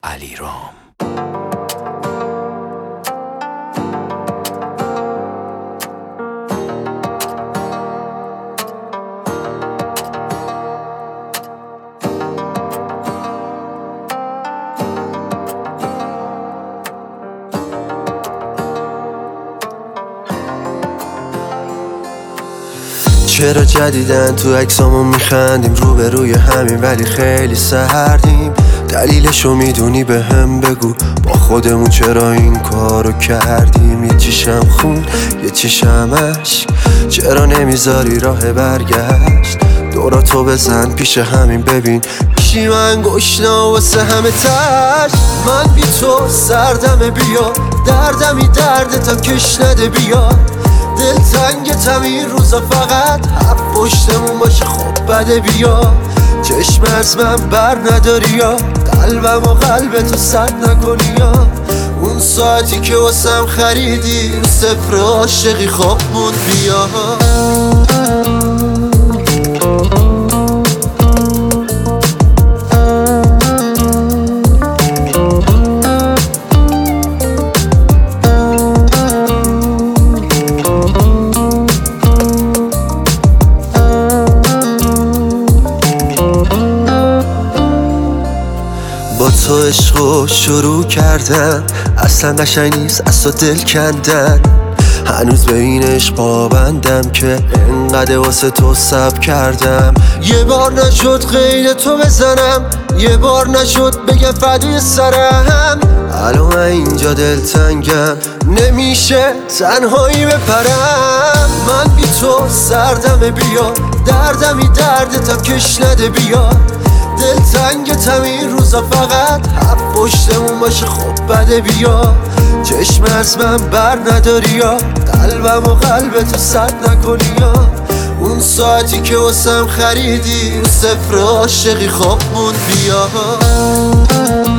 علیرام. چرا جدیدن تو عکسامون میخندیم روبروی همین ولی خیلی سردیم؟ دلیلشو میدونی به هم بگو، با خودمون چرا این کارو کردیم؟ یه چیشم خون یه چیشم عشق، چرا نمیذاری راه برگشت؟ دوراتو بزن پیش همین ببین پیشی من گشنا واسه همه تش. من بی تو سردمه بیا، دردمی درد تا کش نده بیا. دلتنگتم این روزا فقط حرف پشتمون باشه خب بده بیا. چشم از من بر نداری یا قلبم و قلبتو سد نکنی یا اون ساعتی که واسم خریدی رو صفر عاشقی خواب موند بیا. با تو عشقو شروع کردم، اصلا قشنگ نیست از تو دل کندن. هنوز به این عشق پابندم که انقدر واسه تو صبر کردم. یه بار نشد غیر تو بزنم، یه بار نشد بگم فدای سرم. الان اینجا دلتنگم نمیشه تنهایی بپرم. من بی تو سردمه بیا، دردمی درد تا کش نده بیا. دلتنگتم این روزا فقط حرف پشتمون باشه خب بده بیا. چشم از من بر نداری یا قلبم و قلبتو سد نکنی یا اون ساعتی که واسم خریدی رو صفر عاشقی خواب موند بیا.